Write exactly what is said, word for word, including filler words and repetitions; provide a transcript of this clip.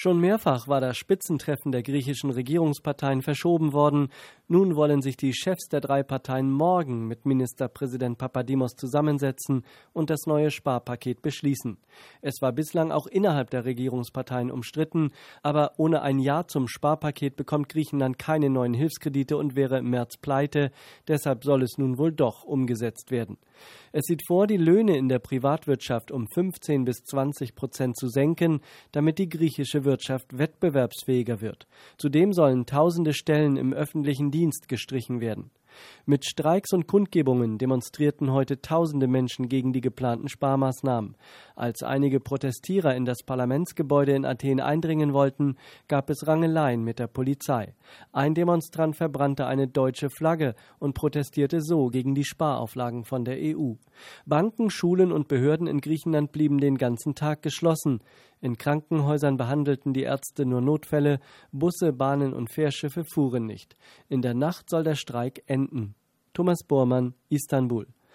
Schon mehrfach war das Spitzentreffen der griechischen Regierungsparteien verschoben worden. Nun wollen sich die Chefs der drei Parteien morgen mit Ministerpräsident Papadimos zusammensetzen und das neue Sparpaket beschließen. Es war bislang auch innerhalb der Regierungsparteien umstritten, aber ohne ein Ja zum Sparpaket bekommt Griechenland keine neuen Hilfskredite und wäre im März pleite. Deshalb soll es nun wohl doch umgesetzt werden. Es sieht vor, die Löhne in der Privatwirtschaft um fünfzehn bis zwanzig Prozent zu senken, damit die griechische Wirtschaft wettbewerbsfähiger wird. Zudem sollen tausende Stellen im öffentlichen Dienst gestrichen werden. Mit Streiks und Kundgebungen demonstrierten heute tausende Menschen gegen die geplanten Sparmaßnahmen. Als einige Protestierer in das Parlamentsgebäude in Athen eindringen wollten, gab es Rangeleien mit der Polizei. Ein Demonstrant verbrannte eine deutsche Flagge und protestierte so gegen die Sparauflagen von der E U. Banken, Schulen und Behörden in Griechenland blieben den ganzen Tag geschlossen. In Krankenhäusern behandelten die Ärzte nur Notfälle, Busse, Bahnen und Fährschiffe fuhren nicht. In der Nacht soll der Streik enden. Thomas Bormann, Istanbul.